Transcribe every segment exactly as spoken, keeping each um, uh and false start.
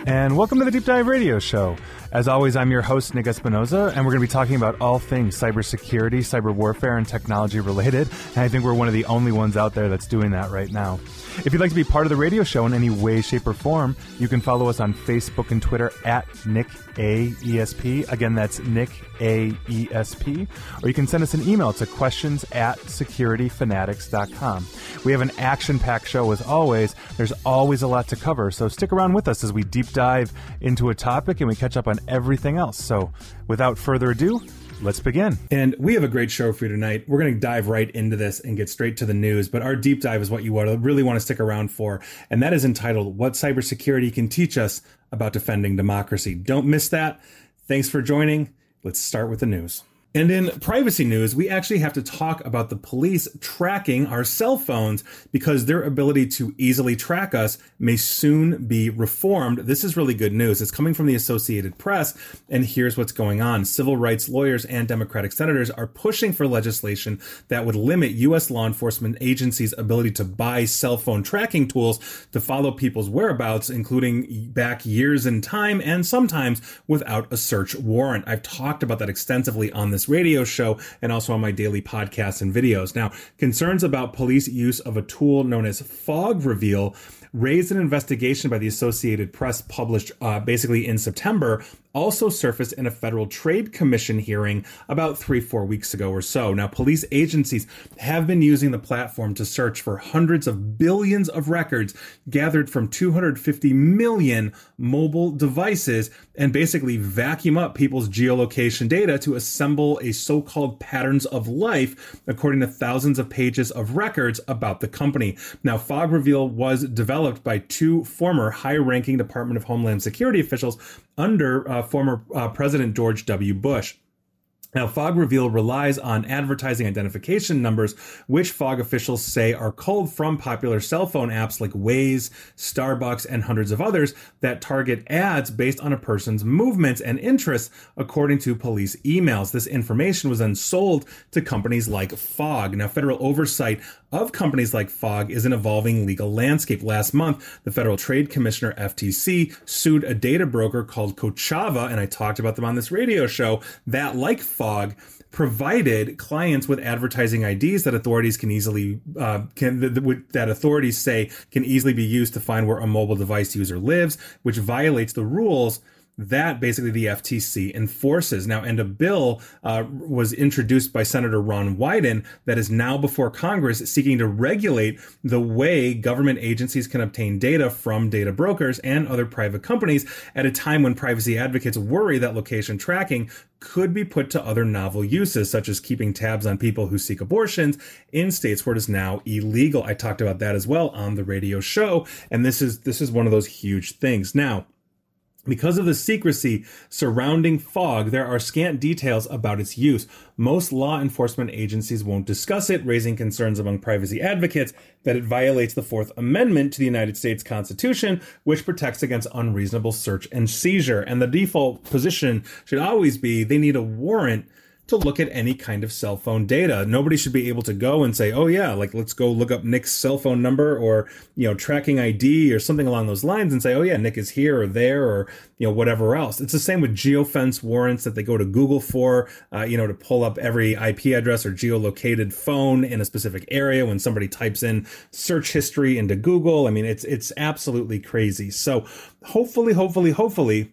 And welcome to the Deep Dive Radio Show. As always, I'm your host, Nick Espinoza, and we're going to be talking about all things cybersecurity, cyber warfare, and technology related. And I think we're one of the only ones out there that's doing that right now. If you'd like to be part of the radio show in any way, shape, or form, you can follow us on Facebook and Twitter at Nick A E S P. Again, that's Nick A E S P. Or you can send us an email to questions at security fanatics dot com. We have an action-packed show as always. There's always a lot to cover, so stick around with us as we deep dive into a topic and we catch up on everything else. So without further ado, let's begin. And we have a great show for you tonight. We're going to dive right into this and get straight to the news, but our deep dive is what you really want to stick around for, and that is entitled, What Cybersecurity Can Teach Us About Defending Democracy. Don't miss that. Thanks for joining. Let's start with the news. And in privacy news, we actually have to talk about the police tracking our cell phones because their ability to easily track us may soon be reformed. This is really good news. It's coming from the Associated Press, and here's what's going on. Civil rights lawyers and Democratic senators are pushing for legislation that would limit U S law enforcement agencies' ability to buy cell phone tracking tools to follow people's whereabouts, including back years in time and sometimes without a search warrant. I've talked about that extensively on this radio show and also on my daily podcasts and videos. Now, concerns about police use of a tool known as Fog Reveal raised an investigation by the Associated Press published uh, basically in September, also surfaced in a Federal Trade Commission hearing about three, four weeks ago or so. Now, police agencies have been using the platform to search for hundreds of billions of records gathered from two hundred fifty million mobile devices and basically vacuum up people's geolocation data to assemble a so-called patterns of life, according to thousands of pages of records about the company. Now, Fog Reveal was developed by two former high-ranking Department of Homeland Security officials under uh, former uh, President George W. Bush. Now, Fog Reveal relies on advertising identification numbers, which Fog officials say are culled from popular cell phone apps like Waze, Starbucks, and hundreds of others that target ads based on a person's movements and interests, according to police emails. This information was then sold to companies like Fog. Now, federal oversight of companies like Fog is an evolving legal landscape. Last month, the Federal Trade Commissioner, F T C, sued a data broker called Kochava, and I talked about them on this radio show, that, like Fog, provided clients with advertising I Ds that authorities can easily uh, can that authorities say can easily be used to find where a mobile device user lives, which violates the rules that basically the F T C enforces. Now, and a bill uh, was introduced by Senator Ron Wyden that is now before Congress seeking to regulate the way government agencies can obtain data from data brokers and other private companies at a time when privacy advocates worry that location tracking could be put to other novel uses, such as keeping tabs on people who seek abortions in states where it is now illegal. I talked about that as well on the radio show, and this is this is one of those huge things. Now, because of the secrecy surrounding Fog, there are scant details about its use. Most law enforcement agencies won't discuss it, raising concerns among privacy advocates that it violates the Fourth Amendment to the United States Constitution, which protects against unreasonable search and seizure. And the default position should always be they need a warrant to look at any kind of cell phone data. Nobody should be able to go and say, oh yeah, like let's go look up Nick's cell phone number or, you know, tracking I D or something along those lines and say, oh yeah, Nick is here or there or, you know, whatever else. It's the same with geofence warrants that they go to Google for, uh, you know, to pull up every I P address or geolocated phone in a specific area when somebody types in search history into Google. I mean, it's, it's absolutely crazy. So hopefully, hopefully, hopefully,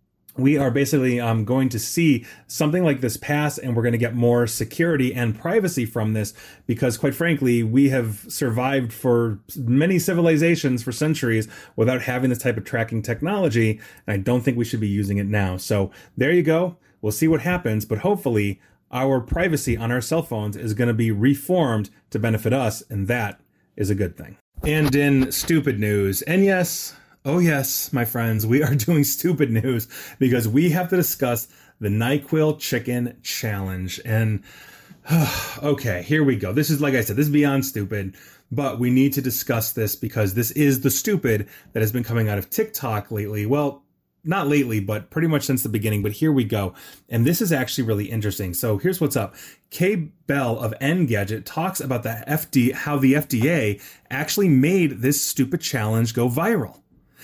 we are basically um, going to see something like this pass, and we're going to get more security and privacy from this because, quite frankly, we have survived for many civilizations for centuries without having this type of tracking technology, and I don't think we should be using it now. So there you go. We'll see what happens, but hopefully our privacy on our cell phones is going to be reformed to benefit us, and that is a good thing. And in stupid news, and yes, oh yes, my friends, we are doing stupid news because we have to discuss the NyQuil Chicken Challenge. And okay, here we go. This is, like I said, this is beyond stupid, but we need to discuss this because this is the stupid that has been coming out of TikTok lately. Well, not lately, but pretty much since the beginning, but here we go. And this is actually really interesting. So here's what's up. Kay Bell of Engadget talks about the F D, how the F D A actually made this stupid challenge go viral.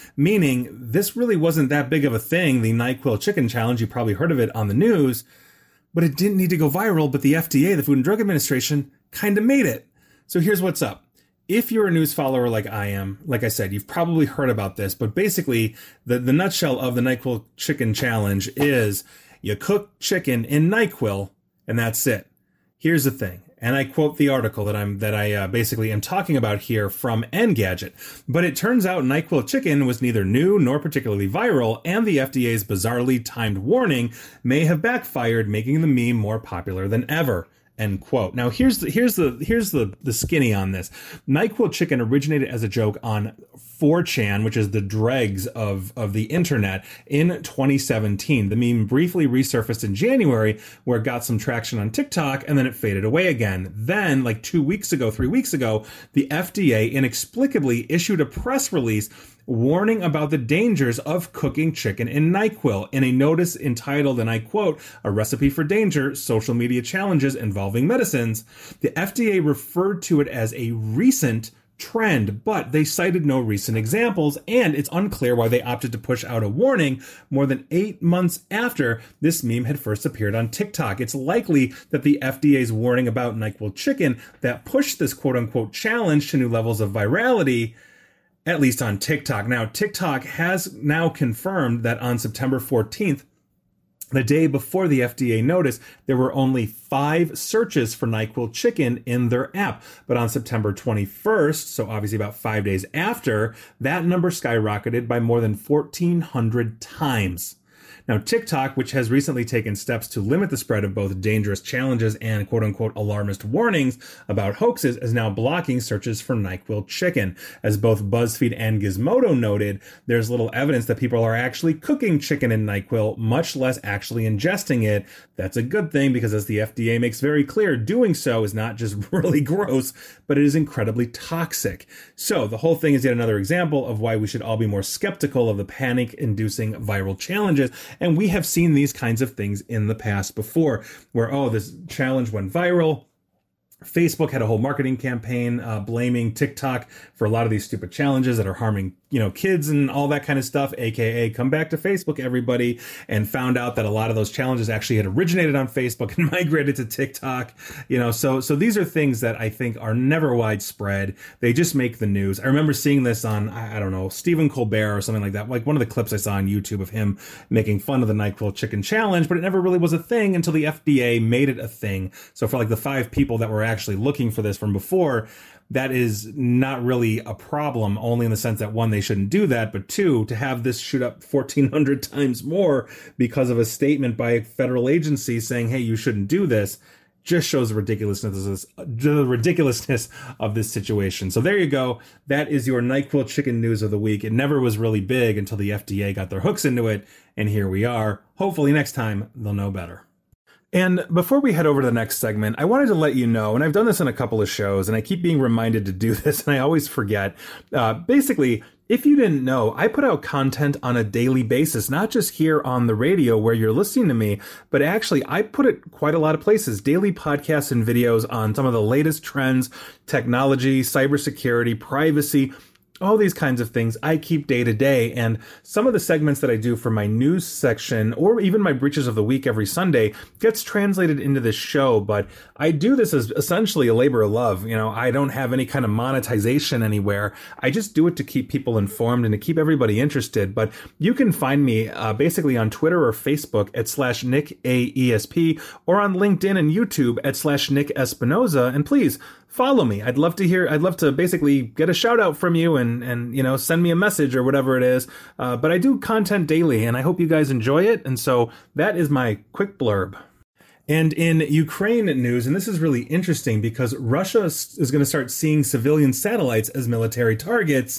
meaning this really wasn't that big of a thing, the NyQuil chicken challenge. You probably heard of it on the news, but it didn't need to go viral. But the F D A, the Food and Drug Administration, kind of made it. So here's what's up. If you're a news follower like I am, like I said, you've probably heard about this, but basically the, the nutshell of the NyQuil chicken challenge is you cook chicken in NyQuil and that's it. Here's the thing. And I quote the article that I'm that I uh, basically am talking about here from Engadget. But it turns out NyQuil chicken was neither new nor particularly viral, and the F D A's bizarrely timed warning may have backfired, making the meme more popular than ever. End quote. Now here's the here's the here's the the skinny on this. NyQuil chicken originated as a joke on four chan, which is the dregs of of the internet, in twenty seventeen. The meme briefly resurfaced in January, where it got some traction on TikTok, and then it faded away again. Then, like two weeks ago, three weeks ago, the F D A inexplicably issued a press release warning about the dangers of cooking chicken in NyQuil in a notice entitled, and I quote, "A Recipe for Danger, Social Media Challenges Involving Medicines." The F D A referred to it as a recent trend, but they cited no recent examples, and it's unclear why they opted to push out a warning more than eight months after this meme had first appeared on TikTok. It's likely that the F D A's warning about NyQuil chicken that pushed this quote-unquote challenge to new levels of virality, at least on TikTok. Now, TikTok has now confirmed that on September fourteenth, the day before the F D A notice, there were only five searches for NyQuil chicken in their app. But on September twenty-first, so obviously about five days after, that number skyrocketed by more than fourteen hundred times. Now, TikTok, which has recently taken steps to limit the spread of both dangerous challenges and quote-unquote alarmist warnings about hoaxes, is now blocking searches for NyQuil chicken. As both BuzzFeed and Gizmodo noted, there's little evidence that people are actually cooking chicken in NyQuil, much less actually ingesting it. That's a good thing because, as the F D A makes very clear, doing so is not just really gross, but it is incredibly toxic. So the whole thing is yet another example of why we should all be more skeptical of the panic-inducing viral challenges. And we have seen these kinds of things in the past before, where, oh, this challenge went viral. Facebook had a whole marketing campaign uh, blaming TikTok for a lot of these stupid challenges that are harming, you know, kids and all that kind of stuff, aka come back to Facebook, everybody, and found out that a lot of those challenges actually had originated on Facebook and migrated to TikTok. You know, so so these are things that I think are never widespread. They just make the news. I remember seeing this on, I don't know, Stephen Colbert or something like that, like one of the clips I saw on YouTube of him making fun of the NyQuil chicken challenge, but it never really was a thing until the F D A made it a thing. So for like the five people that were actually looking for this from before, that is not really a problem, only in the sense that, one, they shouldn't do that, but two, to have this shoot up fourteen hundred times more because of a statement by a federal agency saying, hey, you shouldn't do this, just shows the ridiculousness, the ridiculousness of this situation. So there you go. That is your NyQuil chicken news of the week. It never was really big until the F D A got their hooks into it, and here we are. Hopefully next time they'll know better. And before we head over to the next segment, I wanted to let you know, and I've done this in a couple of shows, and I keep being reminded to do this, and I always forget. Uh, basically, if you didn't know, I put out content on a daily basis, not just here on the radio where you're listening to me, but actually I put it quite a lot of places, daily podcasts and videos on some of the latest trends, technology, cybersecurity, privacy, all these kinds of things I keep day to day. And some of the segments that I do for my news section, or even my breaches of the week every Sunday, gets translated into this show. But I do this as essentially a labor of love. You know, I don't have any kind of monetization anywhere. I just do it to keep people informed and to keep everybody interested. But you can find me uh, basically on Twitter or Facebook at slash Nick A E S P, or on LinkedIn and YouTube at slash Nick Espinoza. And please follow me. I'd love to hear, I'd love to basically get a shout out from you and, and, you know, send me a message or whatever it is. Uh, but I do content daily and I hope you guys enjoy it. And so that is my quick blurb. And in Ukraine news, and this is really interesting because Russia is going to start seeing civilian satellites as military targets.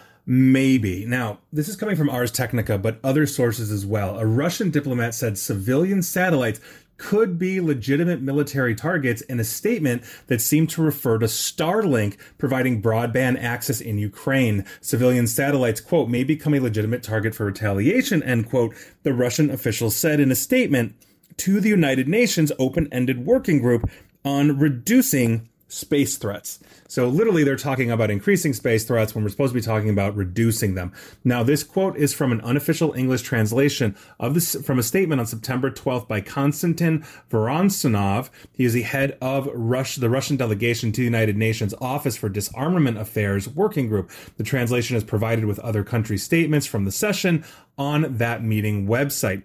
Maybe. Now, this is coming from Ars Technica, but other sources as well. A Russian diplomat said civilian satellites could be legitimate military targets in a statement that seemed to refer to Starlink providing broadband access in Ukraine. Civilian satellites, quote, may become a legitimate target for retaliation, end quote, the Russian official said in a statement to the United Nations open-ended working group on reducing space threats. So literally they're talking about increasing space threats when we're supposed to be talking about reducing them. Now, this quote is from an unofficial English translation of this from a statement on September twelfth by Konstantin Vorontsov. He is the head of Rush, the Russian delegation to the United Nations Office for Disarmament Affairs Working Group. The translation is provided with other country statements from the session on that meeting website.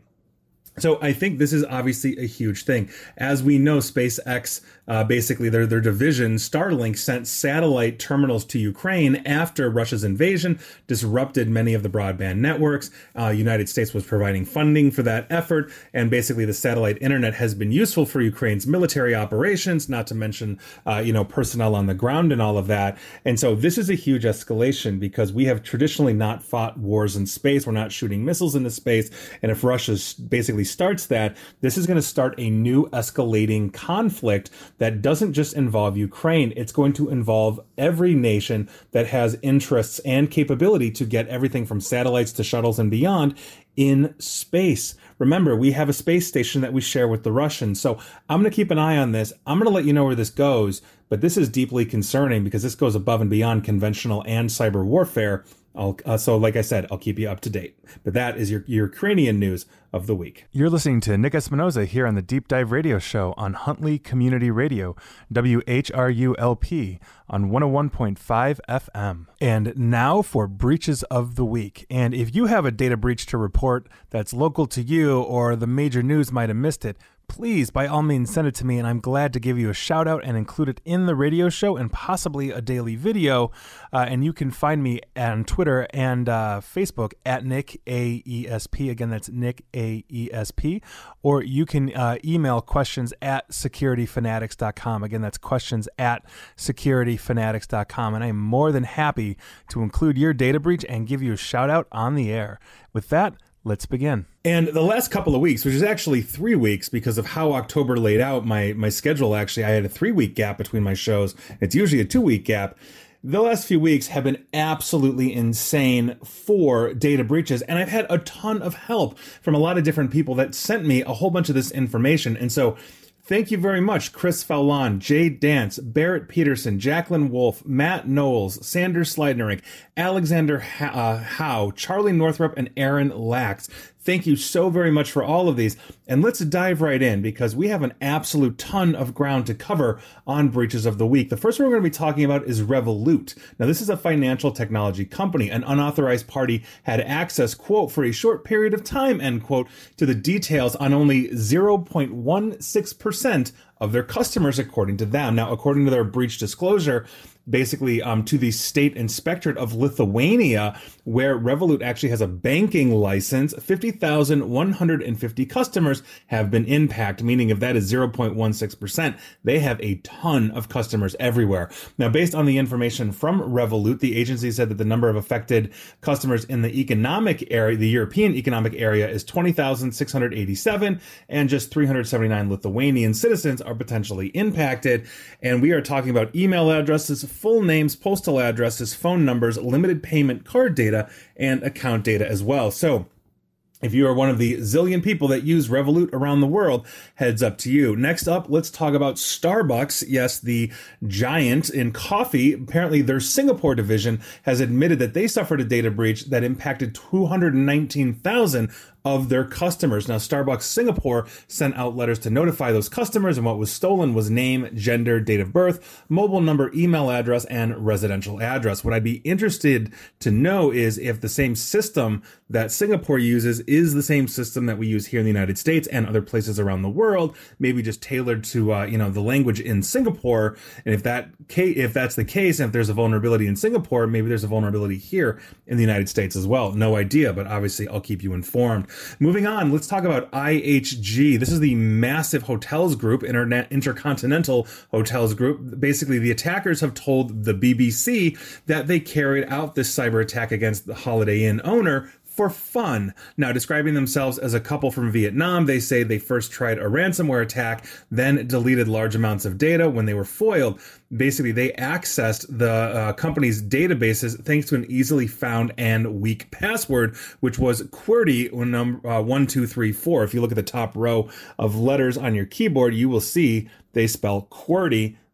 So I think this is obviously a huge thing. As we know, SpaceX, uh, basically their, their division, Starlink, sent satellite terminals to Ukraine after Russia's invasion, disrupted many of the broadband networks. Uh, United States was providing funding for that effort. And basically the satellite internet has been useful for Ukraine's military operations, not to mention, uh, you know, personnel on the ground and all of that. And so this is a huge escalation because we have traditionally not fought wars in space. We're not shooting missiles into space. And if Russia's basically starts that, this is going to start a new escalating conflict that doesn't just involve Ukraine. It's going to involve every nation that has interests and capability to get everything from satellites to shuttles and beyond in space. Remember, we have a space station that we share with the Russians. So I'm going to keep an eye on this. I'm going to let you know where this goes. But this is deeply concerning because this goes above and beyond conventional and cyber warfare. I'll, uh, so like I said, I'll keep you up to date. But that is your, your Ukrainian news of the week. You're listening to Nick Espinoza here on the Deep Dive Radio Show on Huntley Community Radio, W H R U L P, on one oh one point five F M. And now for breaches of the week. And if you have a data breach to report that's local to you or the major news might have missed it, please, by all means, send it to me, and I'm glad to give you a shout out and include it in the radio show and possibly a daily video. Uh, and you can find me on Twitter and uh, Facebook at Nick A E S P. Again, that's Nick A E S P. Or you can uh, email questions at security fanatics dot com. Again, that's questions at security fanatics dot com. And I am more than happy to include your data breach and give you a shout out on the air. With that, let's begin. And the last couple of weeks, which is actually three weeks because of how October laid out my, my schedule, actually, I had a three-week gap between my shows. It's usually a two-week gap. The last few weeks have been absolutely insane for data breaches, and I've had a ton of help from a lot of different people that sent me a whole bunch of this information. And so thank you very much, Chris Fallon, Jay Dance, Barrett Peterson, Jacqueline Wolf, Matt Knowles, Sanders Slidnerick, Alexander Howe, Charlie Northrup, and Aaron Lax. Thank you so very much for all of these. And let's dive right in because we have an absolute ton of ground to cover on breaches of the week. The first one we're going to be talking about is Revolut. Now, this is a financial technology company. An unauthorized party had access, quote, for a short period of time, end quote, to the details on only zero point one six percent of their customers, according to them. Now, according to their breach disclosure, basically um, to the state inspectorate of Lithuania, where Revolut actually has a banking license, fifty thousand one hundred fifty customers have been impacted, meaning if that is zero point one six percent, they have a ton of customers everywhere. Now, based on the information from Revolut, the agency said that the number of affected customers in the economic area, the European economic area, is twenty thousand six hundred eighty-seven, and just three hundred seventy-nine Lithuanian citizens are potentially impacted. And we are talking about email addresses, full names, postal addresses, phone numbers, limited payment card data, and account data as well. So if you are one of the zillion people that use Revolut around the world, heads up to you. Next up, let's talk about Starbucks. Yes, the giant in coffee. Apparently, their Singapore division has admitted that they suffered a data breach that impacted two hundred nineteen thousand of their customers. Now, Starbucks Singapore sent out letters to notify those customers, and what was stolen was name, gender, date of birth, mobile number, email address, and residential address. What I'd be interested to know is if the same system that Singapore uses is the same system that we use here in the United States and other places around the world, maybe just tailored to uh, you know the language in Singapore. And if that ca- if that's the case, and if there's a vulnerability in Singapore, maybe there's a vulnerability here in the United States as well. No idea, but obviously I'll keep you informed. Moving on, let's talk about I H G. This is the massive hotels group, Internet Intercontinental Hotels Group. Basically, the attackers have told the B B C that they carried out this cyber attack against the Holiday Inn owner for fun. Now, describing themselves as a couple from Vietnam, they say they first tried a ransomware attack, then deleted large amounts of data when they were foiled. Basically, they accessed the uh, company's databases thanks to an easily found and weak password, which was QWERTY uh, one two three four. If you look at the top row of letters on your keyboard, you will see they spell QWERTY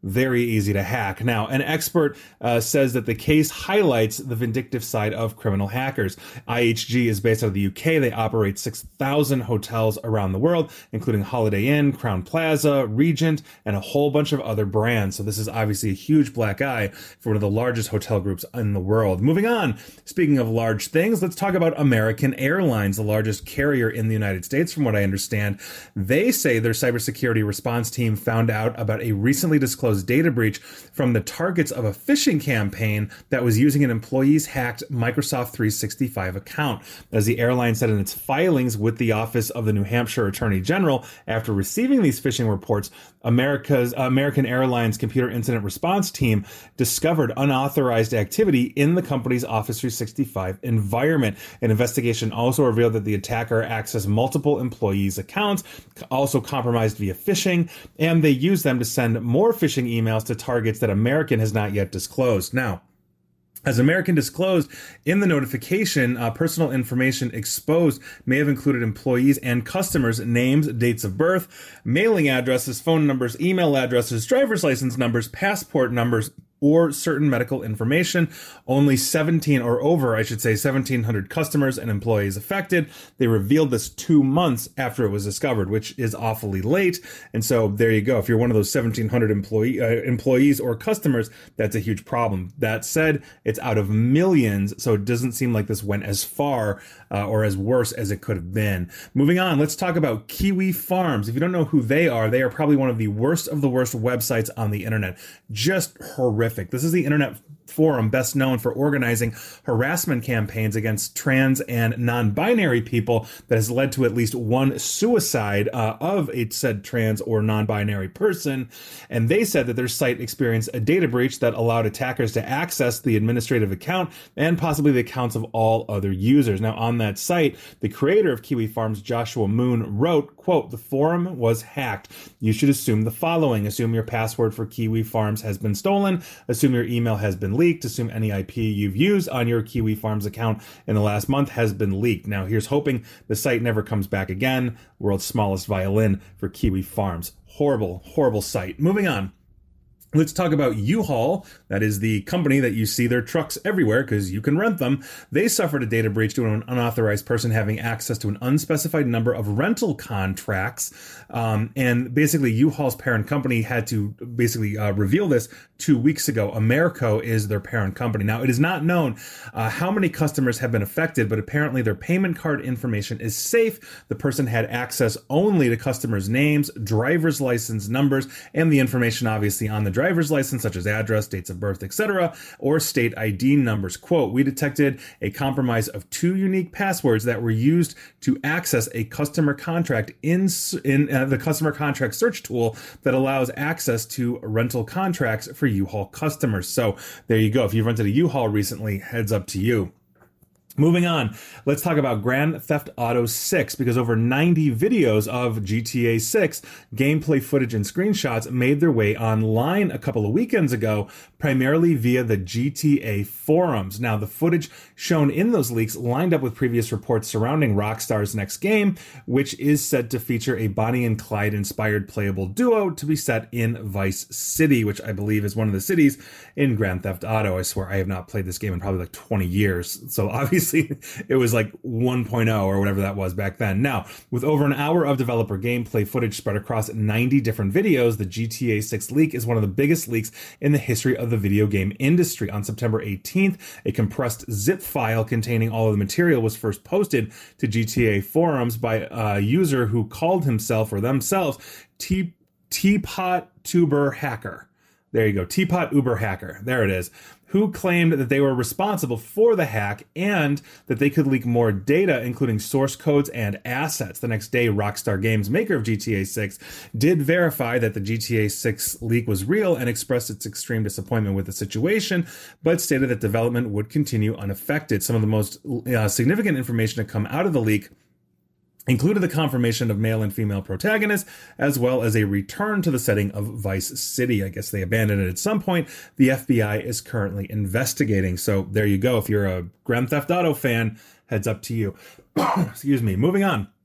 very easy to hack. Now, an expert uh, says that the case highlights the vindictive side of criminal hackers. I H G is based out of the U K. They operate six thousand hotels around the world, including Holiday Inn, Crown Plaza, Regent, and a whole bunch of other brands. So this is obviously a huge black eye for one of the largest hotel groups in the world. Moving on, speaking of large things, let's talk about American Airlines, the largest carrier in the United States, from what I understand. They say their cybersecurity response team found out about a recently disclosed data breach from the targets of a phishing campaign that was using an employee's hacked Microsoft three sixty-five account. As the airline said in its filings with the Office of the New Hampshire Attorney General, after receiving these phishing reports, America's uh, American Airlines Computer Incident Response Team discovered unauthorized activity in the company's Office three sixty-five environment. An investigation also revealed that the attacker accessed multiple employees' accounts, also compromised via phishing, and they used them to send more phishing emails to targets that American has not yet disclosed. Now, as American disclosed in the notification, uh, personal information exposed may have included employees and customers' names, dates of birth, mailing addresses, phone numbers, email addresses, driver's license numbers, passport numbers, or certain medical information. Only seventeen or over, I should say, seventeen hundred customers and employees affected. They revealed this two months after it was discovered, which is awfully late. And so there you go. If you're one of those seventeen hundred employee, uh, employees or customers, that's a huge problem. That said, it's out of millions, so it doesn't seem like this went as far uh, or as worse as it could have been. Moving on, let's talk about Kiwi Farms. If you don't know who they are, they are probably one of the worst of the worst websites on the internet. Just horrific. This is the internet forum best known for organizing harassment campaigns against trans and non-binary people that has led to at least one suicide uh, of a said trans or non-binary person. And they said that their site experienced a data breach that allowed attackers to access the administrative account and possibly the accounts of all other users. Now, on that site, the creator of Kiwi Farms, Joshua Moon, wrote, quote, "The forum was hacked. You should assume the following. Assume your password for Kiwi Farms has been stolen. Assume your email has been leaked. Assume any I P you've used on your Kiwi Farms account in the last month has been leaked." Now, here's hoping the site never comes back again. World's smallest violin for Kiwi Farms. Horrible, horrible site. Moving on. Let's talk about U-Haul. That is the company that you see their trucks everywhere because you can rent them. They suffered a data breach due to an unauthorized person having access to an unspecified number of rental contracts. Um, and basically, U-Haul's parent company had to basically uh, reveal this two weeks ago. Americo is their parent company. Now, it is not known uh, how many customers have been affected, but apparently their payment card information is safe. The person had access only to customers' names, driver's license numbers, and the information obviously on the driver driver's license, such as address, dates of birth, et cetera, or state I D numbers. Quote, "We detected a compromise of two unique passwords that were used to access a customer contract in, in uh, the customer contract search tool that allows access to rental contracts for U-Haul customers." So there you go. If you've rented a U-Haul recently, heads up to you. Moving on, let's talk about Grand Theft Auto six, because over ninety videos of G T A six gameplay footage and screenshots made their way online a couple of weekends ago, primarily via the G T A forums. Now, the footage shown in those leaks lined up with previous reports surrounding Rockstar's next game, which is said to feature a Bonnie and Clyde-inspired playable duo to be set in Vice City, which I believe is one of the cities in Grand Theft Auto. I swear I have not played this game in probably like twenty years, so obviously it was like one point oh or whatever that was back then. Now, with over an hour of developer gameplay footage spread across ninety different videos, the G T A six leak is one of the biggest leaks in the history of the video game industry. On September eighteenth, a compressed zip file containing all of the material was first posted to G T A forums by a user who called himself or themselves T- Teapot Tuber Hacker. There you go, Teapot Uber Hacker. There it is. Who claimed that they were responsible for the hack and that they could leak more data, including source codes and assets. The next day, Rockstar Games, maker of G T A six, did verify that the G T A six leak was real and expressed its extreme disappointment with the situation, but stated that development would continue unaffected. Some of the most uh, significant information to come out of the leak included the confirmation of male and female protagonists, as well as a return to the setting of Vice City. I guess they abandoned it at some point. The F B I is currently investigating. So there you go. If you're a Grand Theft Auto fan, heads up to you. Excuse me. Moving on.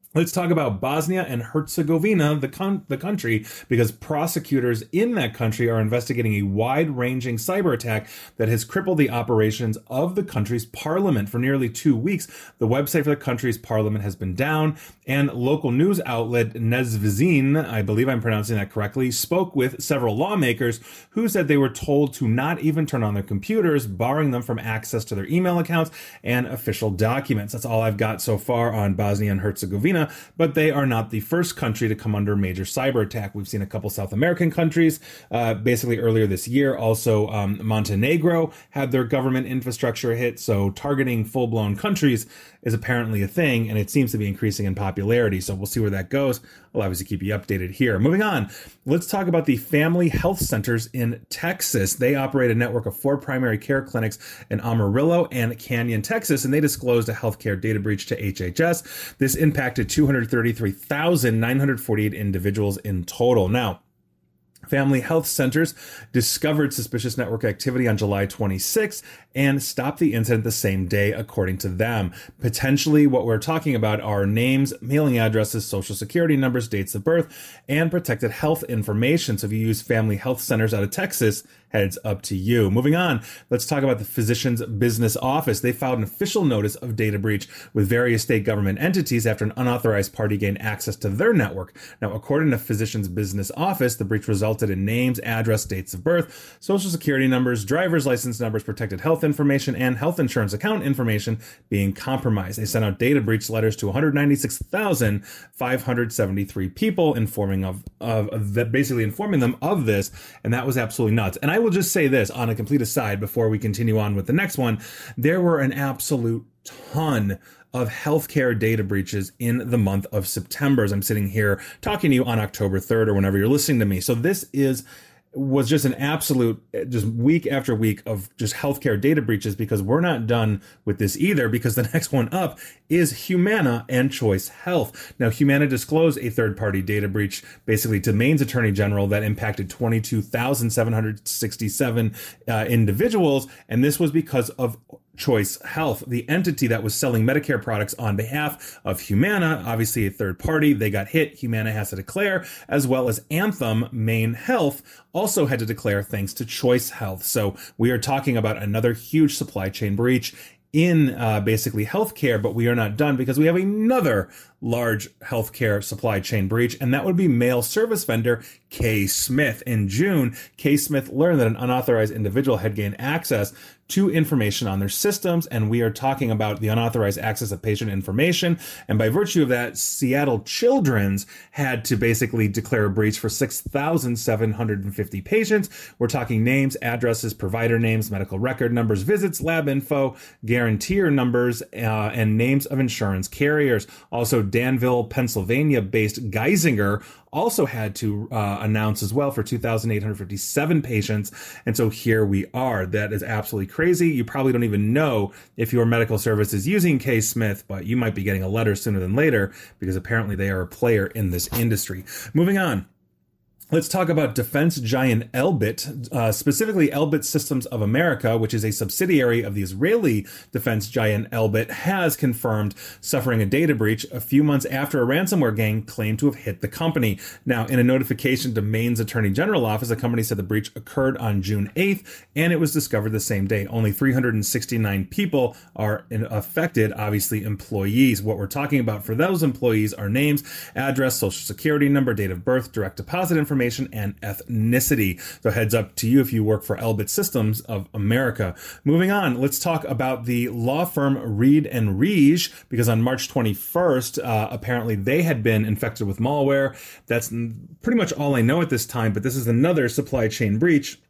Let's talk about Bosnia and Herzegovina, the con- the country, because prosecutors in that country are investigating a wide-ranging cyber attack that has crippled the operations of the country's parliament for nearly two weeks. The website for the country's parliament has been down, and local news outlet Nezvezin, I believe I'm pronouncing that correctly, spoke with several lawmakers who said they were told to not even turn on their computers, barring them from access to their email accounts and official documents. That's all I've got so far on Bosnia and Herzegovina. But they are not the first country to come under a major cyber attack. We've seen a couple South American countries, uh, basically earlier this year. Also, um, Montenegro had their government infrastructure hit. So targeting full-blown countries is apparently a thing, and it seems to be increasing in popularity. So we'll see where that goes. I'll obviously keep you updated here. Moving on, let's talk about the Family Health Centers in Texas. They operate a network of four primary care clinics in Amarillo and Canyon, Texas, and they disclosed a healthcare data breach to H H S. This impacted two hundred thirty-three thousand nine hundred forty-eight individuals in total. Now, Family Health Centers discovered suspicious network activity on July twenty-sixth and stopped the incident the same day, according to them. Potentially, what we're talking about are names, mailing addresses, social security numbers, dates of birth, and protected health information. So if you use Family Health Centers out of Texas, heads up to you. Moving on, let's talk about the Physicians Business Office. They filed an official notice of data breach with various state government entities after an unauthorized party gained access to their network. Now, according to Physicians Business Office, the breach resulted in names, address, dates of birth, social security numbers, driver's license numbers, protected health information, and health insurance account information being compromised. They sent out data breach letters to one hundred ninety-six thousand five hundred seventy-three people, informing of, of, of that, basically informing them of this, and that was absolutely nuts. And I I will just say this on a complete aside before we continue on with the next one. There were an absolute ton of healthcare data breaches in the month of September, as I'm sitting here talking to you on October third or whenever you're listening to me. So this is was just an absolute, just week after week of just healthcare data breaches, because we're not done with this either, because the next one up is Humana and Choice Health. Now, Humana disclosed a third-party data breach, basically to Maine's Attorney General, that impacted twenty-two thousand seven hundred sixty-seven uh, individuals, and this was because of Choice Health, the entity that was selling Medicare products on behalf of Humana, obviously a third party. They got hit. Humana has to declare, as well as Anthem Maine Health also had to declare, thanks to Choice Health. So we are talking about another huge supply chain breach in uh, basically healthcare, but we are not done, because we have another large healthcare supply chain breach, and that would be mail service vendor K-Smith. In June, K-Smith learned that an unauthorized individual had gained access to information on their systems, and we are talking about the unauthorized access of patient information. And by virtue of that, Seattle Children's had to basically declare a breach for six thousand seven hundred fifty patients. We're talking names, addresses, provider names, medical record numbers, visits, lab info, guarantor numbers, uh, and names of insurance carriers. Also, Danville, Pennsylvania-based Geisinger also had to uh, announce as well for two thousand eight hundred fifty-seven patients. And so here we are. That is absolutely crazy. You probably don't even know if your medical service is using K-Smith, but you might be getting a letter sooner than later, because apparently they are a player in this industry. Moving on. Let's talk about defense giant Elbit, uh, specifically Elbit Systems of America, which is a subsidiary of the Israeli defense giant Elbit, has confirmed suffering a data breach a few months after a ransomware gang claimed to have hit the company. Now, in a notification to Maine's Attorney General Office, the company said the breach occurred on June eighth, and it was discovered the same day. Only three hundred sixty-nine people are affected, obviously employees. What we're talking about for those employees are names, address, social security number, date of birth, direct deposit information, and ethnicity. So heads up to you if you work for Elbit Systems of America. Moving on, let's talk about the law firm Reed and Riege, because on March twenty-first, uh, apparently they had been infected with malware. That's pretty much all I know at this time, but this is another supply chain breach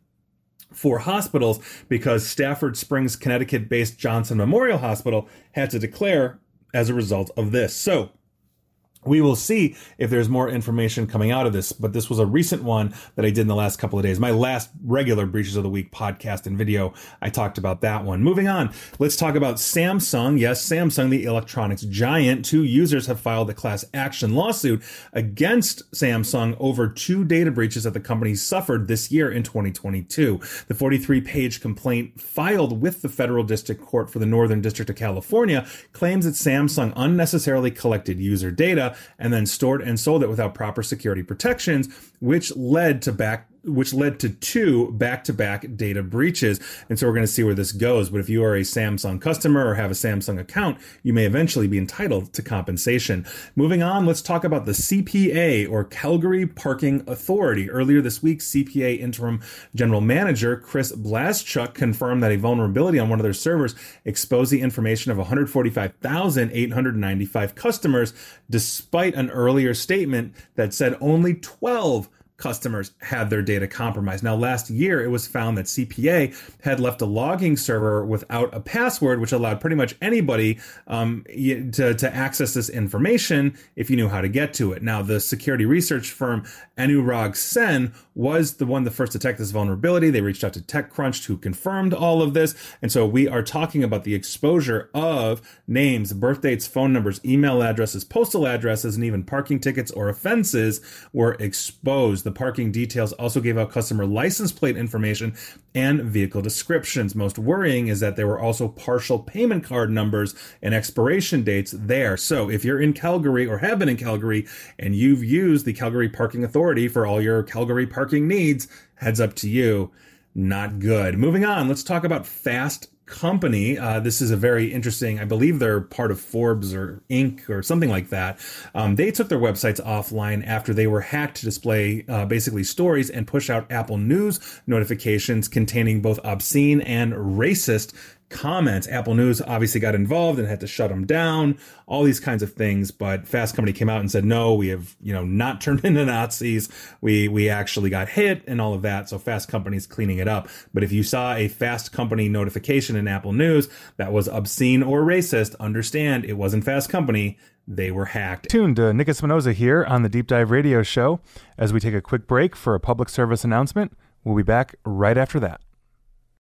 for hospitals, because Stafford Springs, Connecticut-based Johnson Memorial Hospital had to declare as a result of this. So We will see if there's more information coming out of this, but this was a recent one that I did in the last couple of days. My last regular Breaches of the Week podcast and video, I talked about that one. Moving on, let's talk about Samsung. Yes, Samsung, the electronics giant. Two users have filed a class action lawsuit against Samsung over two data breaches that the company suffered this year in twenty twenty-two. The forty-three page complaint filed with the Federal District Court for the Northern District of California claims that Samsung unnecessarily collected user data and then stored and sold it without proper security protections, which led to back which led to two back-to-back data breaches. And so we're going to see where this goes. But if you are a Samsung customer or have a Samsung account, you may eventually be entitled to compensation. Moving on, let's talk about the C P A, or Calgary Parking Authority. Earlier this week, C P A Interim General Manager Chris Blaszczuk confirmed that a vulnerability on one of their servers exposed the information of one hundred forty-five thousand eight hundred ninety-five customers, despite an earlier statement that said only twelve customers had their data compromised. Now, last year, it was found that C P A had left a logging server without a password, which allowed pretty much anybody um, to, to access this information if you knew how to get to it. Now, the security research firm Anurag Sen was the one that first detected this vulnerability. They reached out to TechCrunch, who confirmed all of this. And so we are talking about the exposure of names, birth dates, phone numbers, email addresses, postal addresses, and even parking tickets or offenses were exposed. The parking details also gave out customer license plate information and vehicle descriptions. Most worrying is that there were also partial payment card numbers and expiration dates there. So if you're in Calgary or have been in Calgary and you've used the Calgary Parking Authority for all your Calgary parking needs, heads up to you. Not good. Moving on, let's talk about Fast Company. Uh, this is a very interesting, I believe they're part of Forbes or Inc or something like that. Um, they took their websites offline after they were hacked to display uh, basically stories and push out Apple News notifications containing both obscene and racist comments. Apple News obviously got involved and had to shut them down, all these kinds of things. But Fast Company came out and said, no, we have, you know, not turned into Nazis. We, we actually got hit and all of that. So Fast Company's cleaning it up. But if you saw a Fast Company notification in Apple News that was obscene or racist, understand it wasn't Fast Company. They were hacked. Tuned to Nick Espinoza here on the Deep Dive Radio Show. As we take a quick break for a public service announcement, we'll be back right after that.